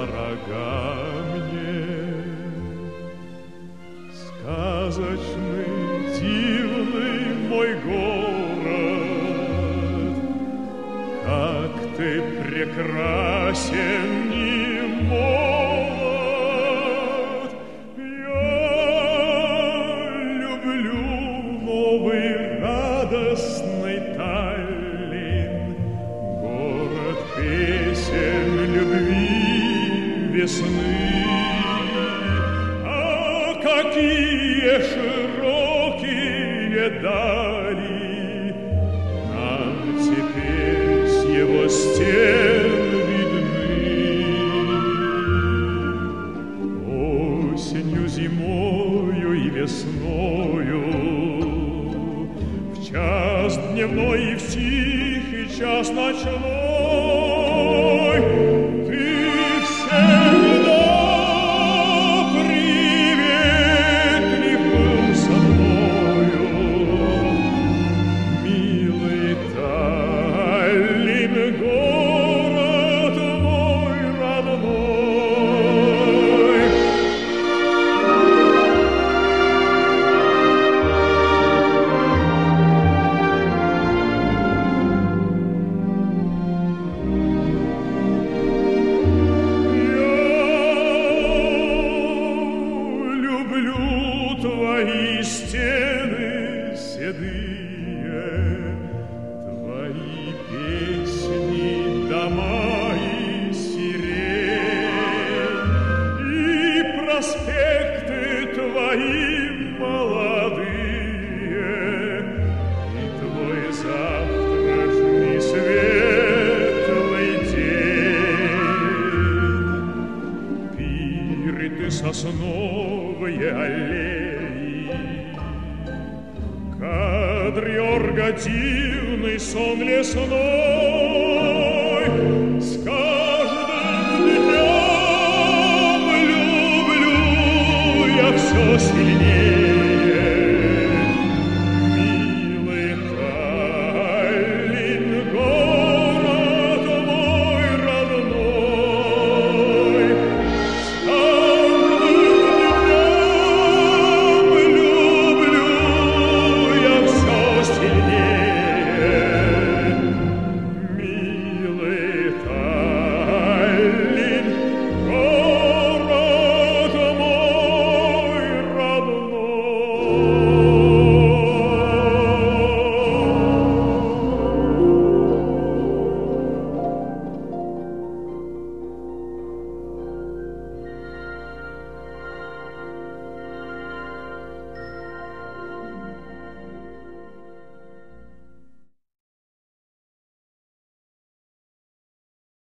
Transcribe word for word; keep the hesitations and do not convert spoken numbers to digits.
дорога мне. Сказочный, дивный мой город, как ты прекрасен и молод. Я люблю новый радостный Таллин, город песен, любви, весны. А какие широкие дали нам теперь с его стен видны. Осенью, зимою и весною, в час дневной и в тихий час ночной, ты всегда приветлив был со мною. Милый Таллин, город мой родной. Твои стены седые, твои песни, дома и сирень, и проспекты твои молодые, и твой завтрашний светлый день, пиры ты сосновые аллеи, кадриорга дивный сон лесной, сказка.